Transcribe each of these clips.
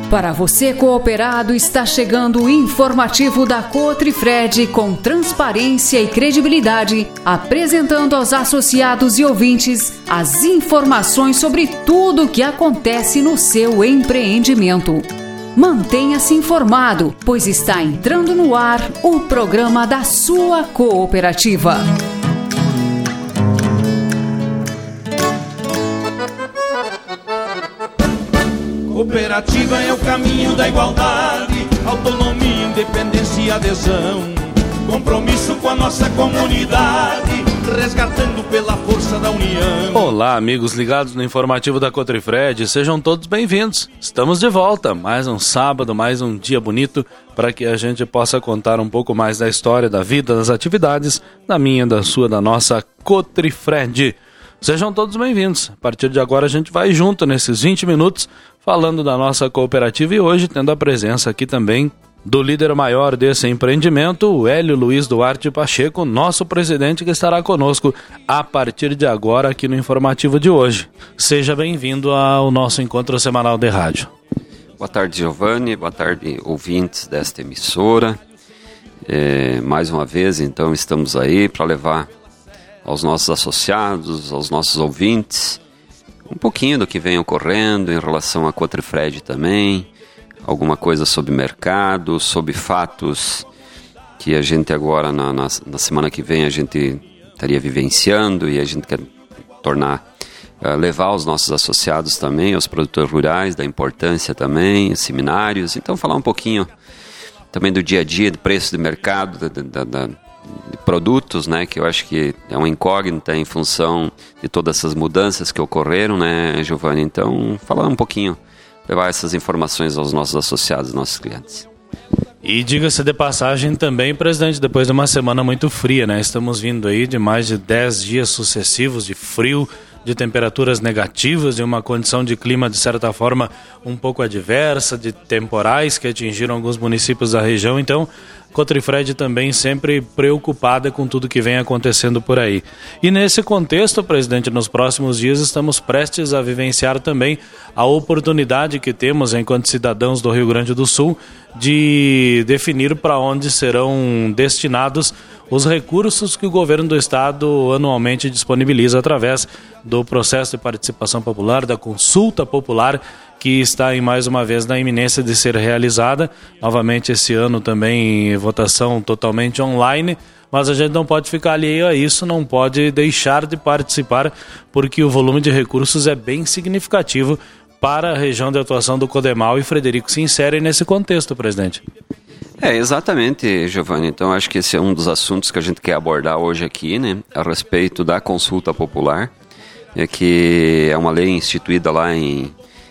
Para você cooperado, está chegando o informativo da Cotrifred com transparência e credibilidade, apresentando aos associados e ouvintes as informações sobre tudo o que acontece no seu empreendimento. Mantenha-se informado, pois está entrando no ar o programa da sua cooperativa. Cooperativa é o caminho da igualdade, autonomia, independência e adesão. Compromisso com a nossa comunidade, resgatando pela força da união. Olá, amigos ligados no informativo da Cotrifred, sejam todos bem-vindos. Estamos de volta, mais um sábado, mais um dia bonito, para que a gente possa contar um pouco mais da história, da vida, das atividades, da minha, da sua, da nossa Cotrifred. Sejam todos bem-vindos. A partir de agora a gente vai junto nesses 20 minutos falando da nossa cooperativa e hoje tendo a presença aqui também do líder maior desse empreendimento, o Hélio Luiz Duarte Pacheco, nosso presidente, que estará conosco a partir de agora aqui no informativo de hoje. Seja bem-vindo ao nosso encontro semanal de rádio. Boa tarde, Giovanni. Boa tarde, ouvintes desta emissora. Mais uma vez, então, estamos aí para levar aos nossos associados, aos nossos ouvintes, um pouquinho do que vem ocorrendo em relação à Cotrifred também, alguma coisa sobre mercado, sobre fatos que a gente agora, na semana que vem, a gente estaria vivenciando e a gente quer levar aos nossos associados também, aos produtores rurais, da importância também, seminários. Então, falar um pouquinho também do dia a dia, do preço de mercado, de produtos, né, que eu acho que é uma incógnita em função de todas essas mudanças que ocorreram, né, Giovanni? Então, falar um pouquinho, levar essas informações aos nossos associados, nossos clientes. E diga-se de passagem também, presidente, depois de uma semana muito fria, né? Estamos vindo aí de mais de 10 dias sucessivos de frio, de temperaturas negativas, de uma condição de clima, de certa forma, um pouco adversa, de temporais que atingiram alguns municípios da região. Então, Cotrifred também sempre preocupada com tudo que vem acontecendo por aí. E nesse contexto, presidente, nos próximos dias estamos prestes a vivenciar também a oportunidade que temos, enquanto cidadãos do Rio Grande do Sul, de definir para onde serão destinados os recursos que o governo do estado anualmente disponibiliza através do processo de participação popular, da consulta popular, que está mais uma vez na iminência de ser realizada. Novamente esse ano também votação totalmente online, mas a gente não pode ficar alheio a isso, não pode deixar de participar, porque o volume de recursos é bem significativo para a região de atuação do Codemal, e Frederico se insere nesse contexto, presidente. Exatamente, Giovanni. Então, acho que esse é um dos assuntos que a gente quer abordar hoje aqui, né, a respeito da consulta popular, que é uma lei instituída lá em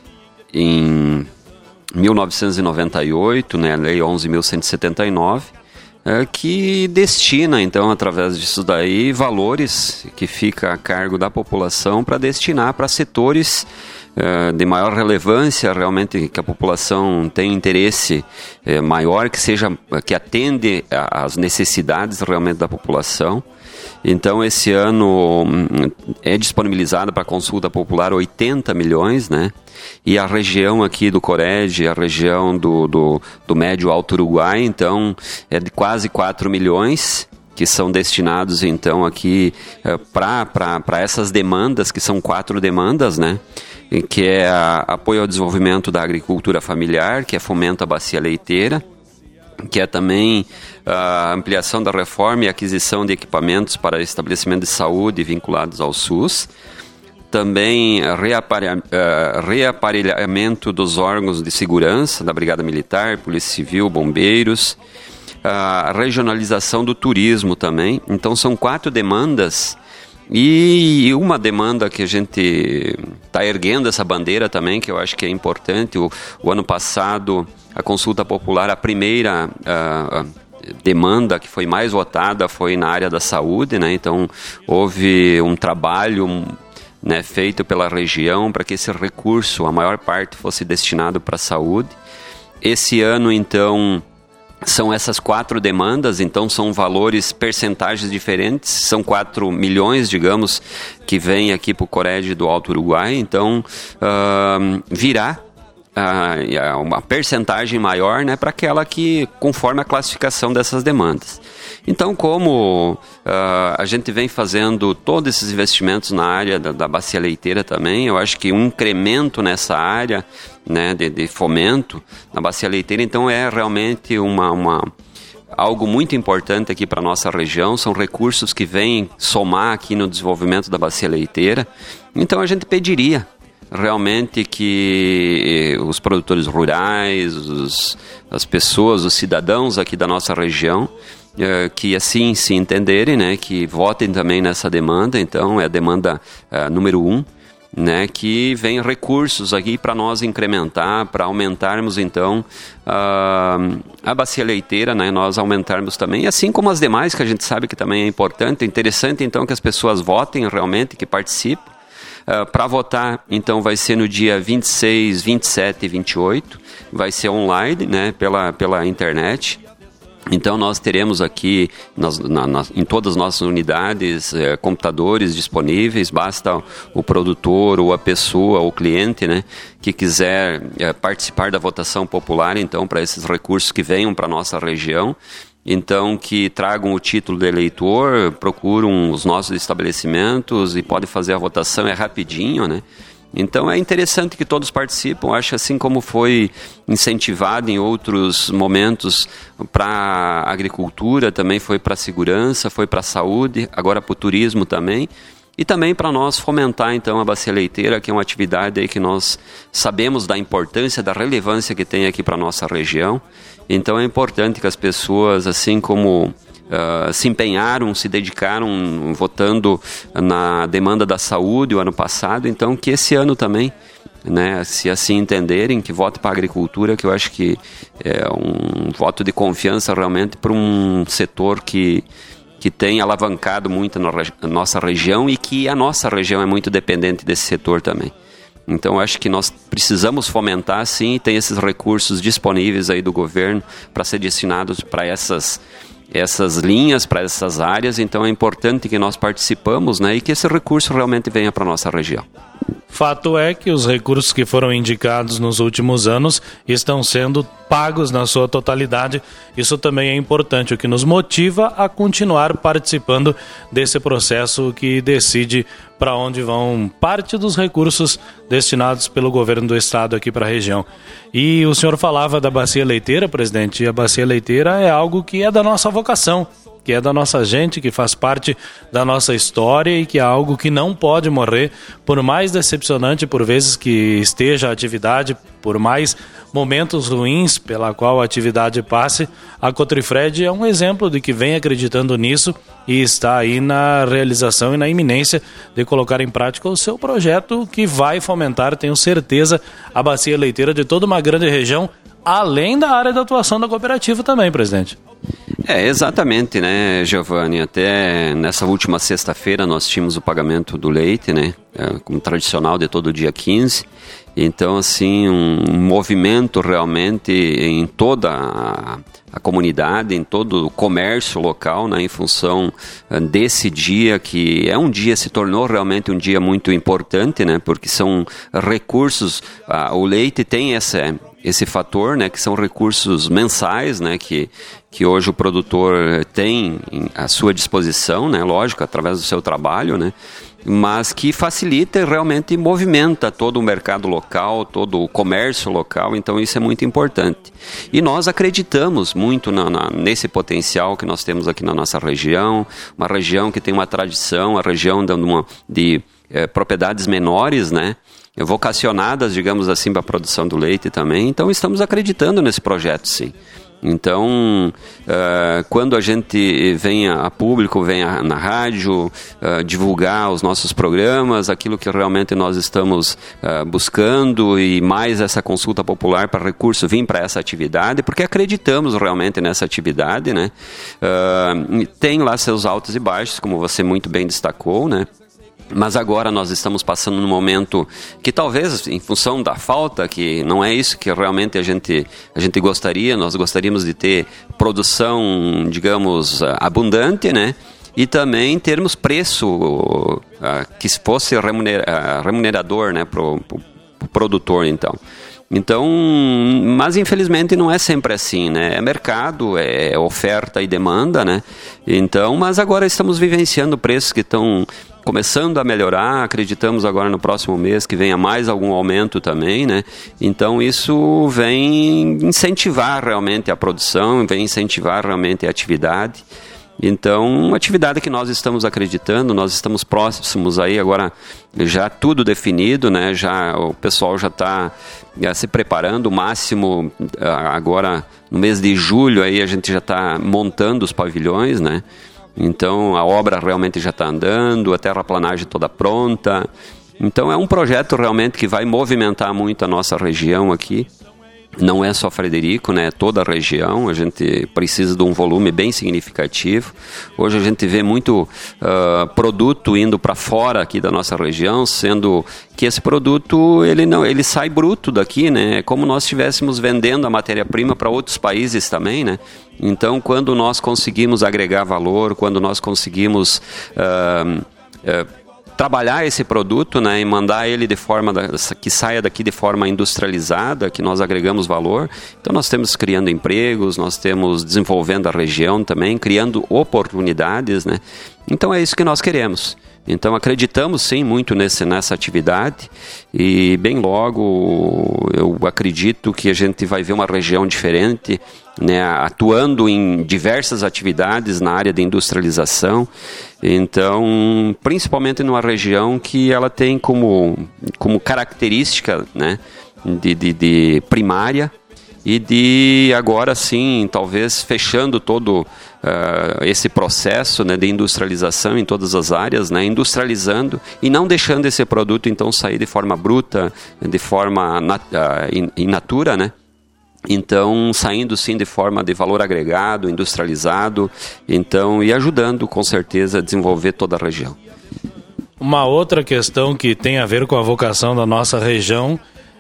1998, né, a Lei 11.179, que destina, então, através disso daí, valores que fica a cargo da população para destinar para setores de maior relevância, realmente, que a população tem interesse maior, que atende às necessidades realmente da população. Então, esse ano é disponibilizado para consulta popular 80 milhões, né? E a região aqui do Cored, a região do Médio Alto Uruguai, então, é de quase 4 milhões, que são destinados, então, aqui para essas demandas, que são 4 demandas, né? Que é apoio ao desenvolvimento da agricultura familiar, que é fomento à bacia leiteira, que é também a ampliação da reforma e aquisição de equipamentos para estabelecimento de saúde vinculados ao SUS, também reaparelhamento dos órgãos de segurança da Brigada Militar, Polícia Civil, Bombeiros, a regionalização do turismo também. Então são 4 demandas. E uma demanda que a gente está erguendo essa bandeira também, que eu acho que é importante. O ano passado, a consulta popular, a primeira demanda que foi mais votada foi na área da saúde, né? Então, houve um trabalho, né, feito pela região para que esse recurso, a maior parte, fosse destinado para a saúde. Esse ano, então, são essas 4 demandas, então são valores, percentagens diferentes, são 4 milhões, digamos, que vem aqui para o Cored do Alto Uruguai, então virá uma percentagem maior, né, para aquela que conforme a classificação dessas demandas. Então, como a gente vem fazendo todos esses investimentos na área da bacia leiteira também, eu acho que um incremento nessa área, né, de fomento na bacia leiteira, então é realmente algo muito importante aqui para a nossa região, são recursos que vêm somar aqui no desenvolvimento da bacia leiteira. Então a gente pediria realmente que os produtores rurais, as pessoas, os cidadãos aqui da nossa região, que assim se entenderem, né, que votem também nessa demanda. Então é a demanda número 1, né, que vem recursos aqui para nós incrementar, para aumentarmos então a bacia leiteira, né, nós aumentarmos também, assim como as demais, que a gente sabe que também é importante, interessante então que as pessoas votem realmente, que participem. Para votar, então, vai ser no dia 26, 27 e 28, vai ser online, né, pela internet. Então nós teremos aqui em todas as nossas unidades computadores disponíveis, basta o produtor ou a pessoa ou o cliente, né, que quiser participar da votação popular, então para esses recursos que venham para a nossa região. Então, que tragam o título de eleitor, procuram os nossos estabelecimentos e podem fazer a votação, é rapidinho, né? Então, é interessante que todos participam. Acho assim como foi incentivado em outros momentos para a agricultura, também foi para a segurança, foi para a saúde, agora para o turismo também. E também para nós fomentar, então, a bacia leiteira, que é uma atividade aí que nós sabemos da importância, da relevância que tem aqui para a nossa região. Então, é importante que as pessoas, assim como se empenharam, se dedicaram votando na demanda da saúde o ano passado, então que esse ano também, né, se assim entenderem, que votem para a agricultura, que eu acho que é um voto de confiança realmente para um setor que tem alavancado muito na nossa região e que a nossa região é muito dependente desse setor também. Então, acho que nós precisamos fomentar, sim, e tem esses recursos disponíveis aí do governo para ser destinados para essas linhas, para essas áreas. Então, é importante que nós participamos, né, e que esse recurso realmente venha para a nossa região. Fato é que os recursos que foram indicados nos últimos anos estão sendo pagos na sua totalidade. Isso também é importante, o que nos motiva a continuar participando desse processo que decide para onde vão parte dos recursos destinados pelo governo do estado aqui para a região. E o senhor falava da bacia leiteira, presidente, e a bacia leiteira é algo que é da nossa vocação, que é da nossa gente, que faz parte da nossa história e que é algo que não pode morrer, por mais decepcionante por vezes que esteja a atividade, por mais momentos ruins pela qual a atividade passe. A Cotrifred é um exemplo de que vem acreditando nisso e está aí na realização e na iminência de colocar em prática o seu projeto, que vai fomentar, tenho certeza, a bacia leiteira de toda uma grande região, além da área de atuação da cooperativa também, presidente. Exatamente, né, Giovanni? Até nessa última sexta-feira nós tínhamos o pagamento do leite, né, como tradicional de todo dia 15. Então, assim, um movimento realmente em toda a comunidade, em todo o comércio local, né, em função desse dia, que é um dia, se tornou realmente um dia muito importante, né, porque são recursos, o leite tem esse fator, né, que são recursos mensais, né, que hoje o produtor tem à sua disposição, né, lógico, através do seu trabalho, né, mas que facilita e realmente movimenta todo o mercado local, todo o comércio local. Então isso é muito importante. E nós acreditamos muito nesse potencial que nós temos aqui na nossa região, uma região que tem uma tradição, a região de propriedades menores, né, vocacionadas, digamos assim, para a produção do leite também. Então estamos acreditando nesse projeto, sim. Então, quando a gente vem a público, vem na rádio, divulgar os nossos programas, aquilo que realmente nós estamos buscando, e mais essa consulta popular para recurso vir para essa atividade, porque acreditamos realmente nessa atividade, né? Tem lá seus altos e baixos, como você muito bem destacou, né? Mas agora nós estamos passando num momento que talvez, em função da falta, que não é isso que realmente a gente gostaria, nós gostaríamos de ter produção, digamos, abundante, né? E também termos preço que fosse remunerador, né, para o produtor, então. Então, mas infelizmente não é sempre assim, né? É mercado, é oferta e demanda, né? Então, mas agora estamos vivenciando preços que estão começando a melhorar, acreditamos agora no próximo mês que venha mais algum aumento também, né? Então isso vem incentivar realmente a produção, vem incentivar realmente a atividade. Então, uma atividade que nós estamos acreditando, nós estamos próximos aí agora, já tudo definido, né? Já, o pessoal já está se preparando, o máximo agora no mês de julho aí a gente já está montando os pavilhões, né? Então a obra realmente já está andando, a terraplanagem toda pronta. Então é um projeto realmente que vai movimentar muito a nossa região aqui. Não é só Frederico, né? É toda a região. A gente precisa de um volume bem significativo. Hoje a gente vê muito produto indo para fora aqui da nossa região, sendo que esse produto ele sai bruto daqui, né? É como nós estivéssemos vendendo a matéria-prima para outros países também, né? Então, quando nós conseguimos agregar valor, quando nós conseguimos trabalhar esse produto, né, e mandar ele de forma que saia daqui de forma industrializada, que nós agregamos valor. Então nós temos criando empregos, nós temos desenvolvendo a região também, criando oportunidades, né? Então é isso que nós queremos. Então acreditamos sim muito nessa atividade e bem logo eu acredito que a gente vai ver uma região diferente, né, atuando em diversas atividades na área de industrialização. Então, principalmente numa região que ela tem como característica, né, de primária e de agora sim, talvez fechando todo esse processo, né, de industrialização em todas as áreas, né, industrializando e não deixando esse produto então sair de forma bruta, de forma in natura, né? Então, saindo sim de forma de valor agregado, industrializado, então, e ajudando com certeza a desenvolver toda a região. Uma outra questão que tem a ver com a vocação da nossa região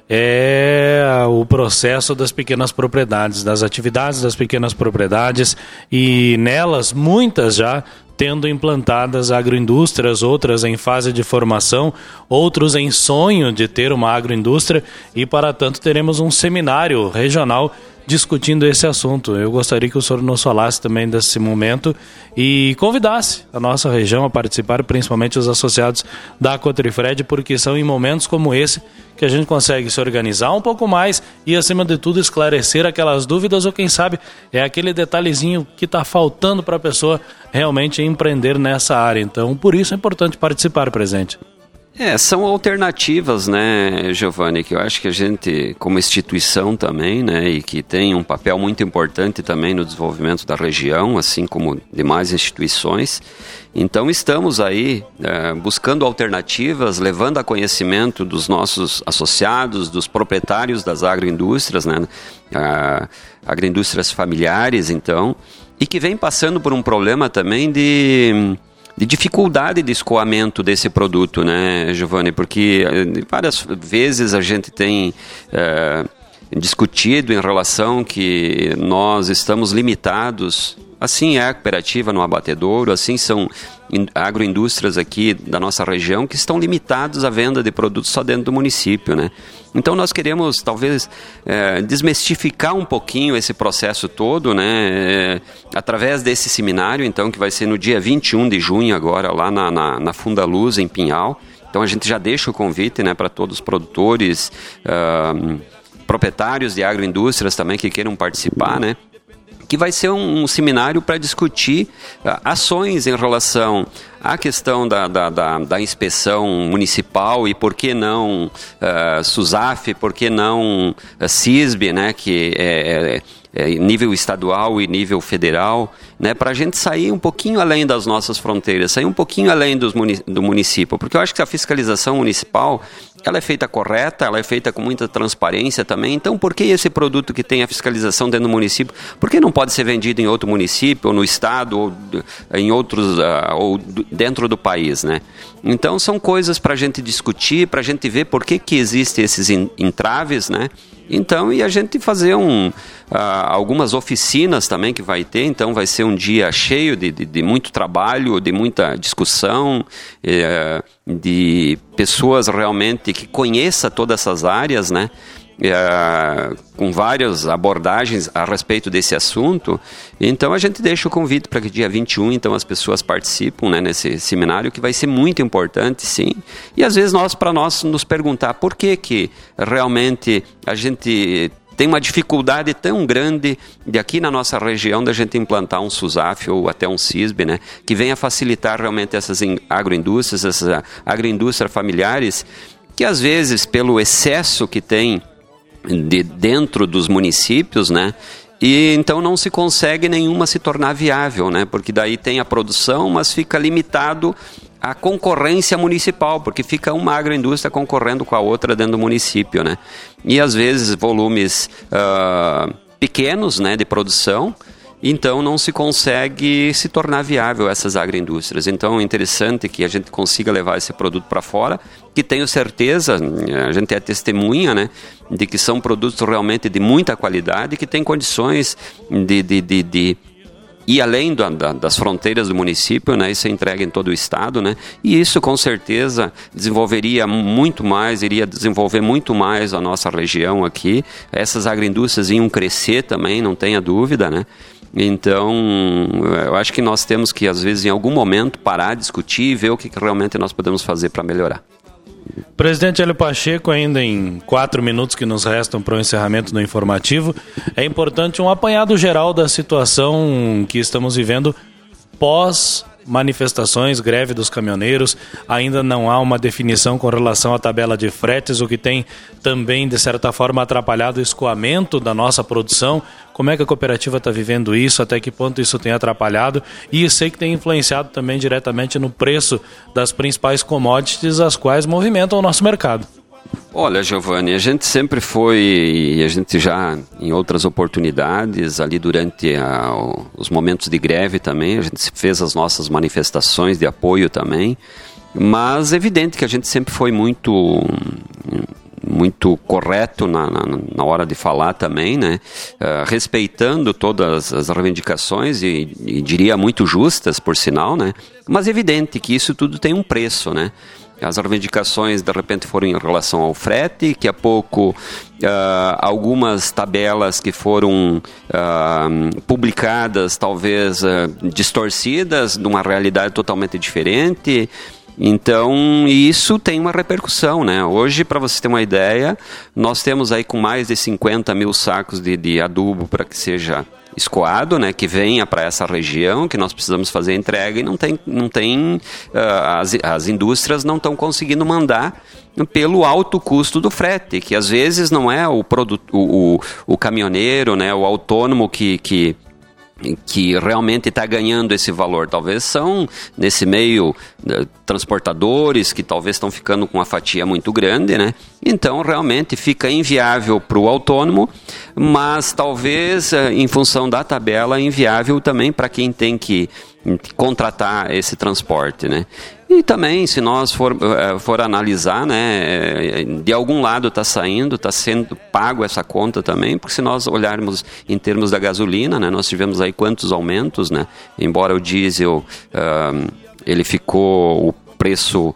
é o processo das pequenas propriedades, das atividades das pequenas propriedades, e nelas muitas já tendo implantadas agroindústrias, outras em fase de formação, outros em sonho de ter uma agroindústria, e para tanto teremos um seminário regional discutindo esse assunto. Eu gostaria que o senhor nos falasse também desse momento e convidasse a nossa região a participar, principalmente os associados da Cotrifred, porque são em momentos como esse que a gente consegue se organizar um pouco mais e, acima de tudo, esclarecer aquelas dúvidas, ou quem sabe é aquele detalhezinho que está faltando para a pessoa realmente empreender nessa área. Então, por isso é importante participar, presente. São alternativas, né, Giovanni, que eu acho que a gente, como instituição também, né, e que tem um papel muito importante também no desenvolvimento da região, assim como demais instituições. Então estamos aí buscando alternativas, levando a conhecimento dos nossos associados, dos proprietários das agroindústrias, né, agroindústrias familiares, então, e que vem passando por um problema também de dificuldade de escoamento desse produto, né, Giovanni? Porque várias vezes a gente tem discutido em relação que nós estamos limitados. Assim é a cooperativa no abatedouro, assim são agroindústrias aqui da nossa região que estão limitados à venda de produtos só dentro do município, né? Então nós queremos talvez desmistificar um pouquinho esse processo todo, né? Através desse seminário, então, que vai ser no dia 21 de junho agora, lá na Funda Luz, em Pinhal. Então a gente já deixa o convite, né, para todos os produtores, proprietários de agroindústrias também que queiram participar, né? Que vai ser um seminário para discutir ações em relação à questão da inspeção municipal e por que não SUSAF, por que não CISB, né, que é nível estadual e nível federal, né, para a gente sair um pouquinho além das nossas fronteiras, sair um pouquinho além do município, porque eu acho que a fiscalização municipal ela é feita correta, ela é feita com muita transparência também. Então, por que esse produto que tem a fiscalização dentro do município, por que não pode ser vendido em outro município, ou no estado, ou em outros, ou dentro do país, né? Então, são coisas para a gente discutir, para a gente ver por que existem esses entraves, né? Então, e a gente fazer algumas oficinas também que vai ter. Então vai ser um dia cheio de muito trabalho, de muita discussão, de pessoas realmente que conheçam todas essas áreas, né? com várias abordagens a respeito desse assunto. Então a gente deixa o convite para que dia 21, então, as pessoas participam, né, nesse seminário, que vai ser muito importante, sim. E às vezes para nós nos perguntar por que realmente a gente tem uma dificuldade tão grande de aqui na nossa região da gente implantar um SUSAF ou até um CISB, né, que venha facilitar realmente essas agroindústrias, essas agroindústrias familiares, que às vezes pelo excesso que tem dentro dos municípios, né, e então não se consegue nenhuma se tornar viável, né, porque daí tem a produção, mas fica limitado a concorrência municipal, porque fica uma agroindústria concorrendo com a outra dentro do município, né? E às vezes volumes pequenos, né, de produção, então não se consegue se tornar viável essas agroindústrias. Então é interessante que a gente consiga levar esse produto para fora, que tenho certeza, a gente é testemunha, né, de que são produtos realmente de muita qualidade, que tem condições de e além das fronteiras do município, né, isso é entregue em todo o estado, né, e isso com certeza desenvolveria muito mais, iria desenvolver muito mais a nossa região aqui. Essas agroindústrias iam crescer também, não tenha dúvida, né. Então, eu acho que nós temos que, às vezes, em algum momento, parar, discutir e ver o que realmente nós podemos fazer para melhorar. Presidente Hélio Pacheco, ainda em 4 minutos que nos restam para o encerramento do informativo, é importante um apanhado geral da situação que estamos vivendo pós-manifestações, greve dos caminhoneiros. Ainda não há uma definição com relação à tabela de fretes, o que tem também, de certa forma, atrapalhado o escoamento da nossa produção. Como é que a cooperativa está vivendo isso? Até que ponto isso tem atrapalhado? E sei que tem influenciado também diretamente no preço das principais commodities, as quais movimentam o nosso mercado. Olha, Giovanni, a gente sempre foi, e a gente já em outras oportunidades, ali durante os momentos de greve também, a gente fez as nossas manifestações de apoio também, mas é evidente que a gente sempre foi muito correto na hora de falar também, né? Respeitando todas as reivindicações e diria muito justas, por sinal, né? Mas é evidente que isso tudo tem um preço, né? As reivindicações de repente foram em relação ao frete, que há pouco algumas tabelas que foram publicadas, talvez distorcidas, de uma realidade totalmente diferente. Então, isso tem uma repercussão, né? Hoje, para você ter uma ideia, nós temos aí com mais de 50 mil sacos de adubo para que seja escoado, né? Que venha para essa região, que nós precisamos fazer a entrega, e não tem as indústrias não estão conseguindo mandar pelo alto custo do frete, que às vezes não é o caminhoneiro, né? O autônomo que realmente está ganhando esse valor. Talvez são, nesse meio, transportadores que talvez estão ficando com uma fatia muito grande, né? Então, realmente fica inviável para o autônomo, mas talvez, em função da tabela, inviável também para quem tem que contratar esse transporte, né? E também, se nós for analisar, né, de algum lado está sendo pago essa conta também, porque se nós olharmos em termos da gasolina, né, nós tivemos aí quantos aumentos, né? Embora o diesel, ele ficou o preço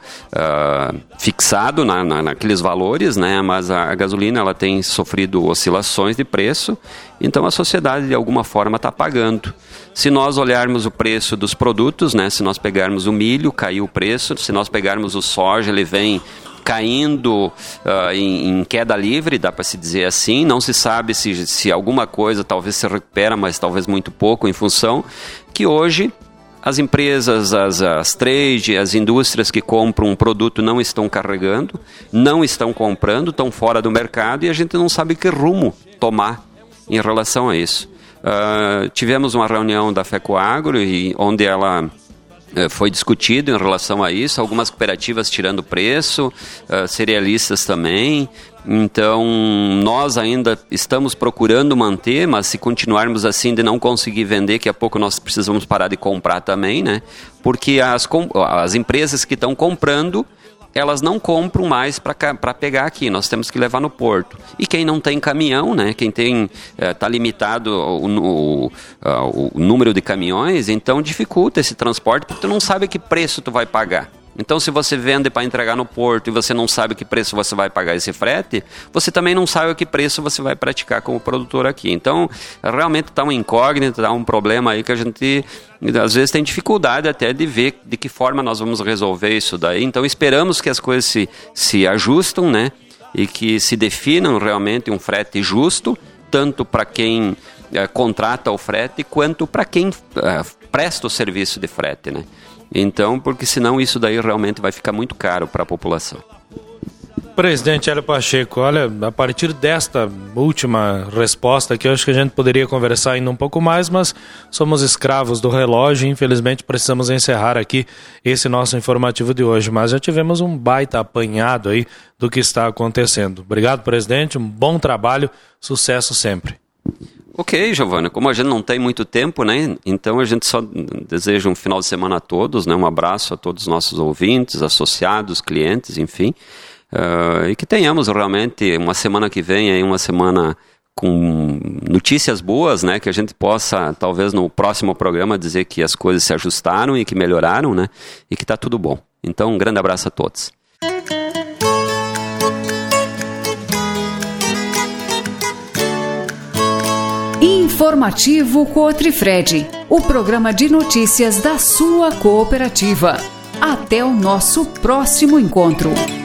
fixado naqueles valores, né? Mas a gasolina ela tem sofrido oscilações de preço, então a sociedade de alguma forma está pagando. Se nós olharmos o preço dos produtos, né? Se nós pegarmos o milho, caiu o preço. Se nós pegarmos o soja, ele vem caindo em queda livre, dá para se dizer assim. Não se sabe se alguma coisa talvez se recupera, mas talvez muito pouco, em função que hoje as empresas, as trade, as indústrias que compram um produto não estão carregando, não estão comprando, estão fora do mercado, e a gente não sabe que rumo tomar em relação a isso. Tivemos uma reunião da FECOAGRO, onde ela foi discutido em relação a isso, algumas cooperativas tirando preço, cerealistas também. Então, nós ainda estamos procurando manter, mas se continuarmos assim de não conseguir vender, daqui a pouco nós precisamos parar de comprar também, né? Porque as empresas que estão comprando, elas não compram mais para pegar aqui, nós temos que levar no porto. E quem não tem caminhão, né? Quem está limitado o número de caminhões, então dificulta esse transporte, porque tu não sabe que preço tu vai pagar. Então, se você vende para entregar no porto e você não sabe que preço você vai pagar esse frete, você também não sabe que preço você vai praticar como produtor aqui. Então, realmente está uma incógnita, está um problema aí que a gente, às vezes, tem dificuldade até de ver de que forma nós vamos resolver isso daí. Então, esperamos que as coisas se ajustam, né? E que se definam realmente um frete justo, tanto para quem contrata o frete, quanto para quem presta o serviço de frete, né? Então, porque senão isso daí realmente vai ficar muito caro para a população. Presidente Hélio Pacheco, olha, a partir desta última resposta aqui, eu acho que a gente poderia conversar ainda um pouco mais, mas somos escravos do relógio e infelizmente precisamos encerrar aqui esse nosso informativo de hoje, mas já tivemos um baita apanhado aí do que está acontecendo. Obrigado, presidente, um bom trabalho, sucesso sempre. Ok, Giovana, como a gente não tem muito tempo, né? Então a gente só deseja um final de semana a todos, né? Um abraço a todos os nossos ouvintes, associados, clientes, enfim. E que tenhamos realmente uma semana que vem, aí, uma semana com notícias boas, né? Que a gente possa, talvez no próximo programa, dizer que as coisas se ajustaram e que melhoraram, né? E que está tudo bom. Então um grande abraço a todos. Informativo Cotrifred, o programa de notícias da sua cooperativa. Até o nosso próximo encontro.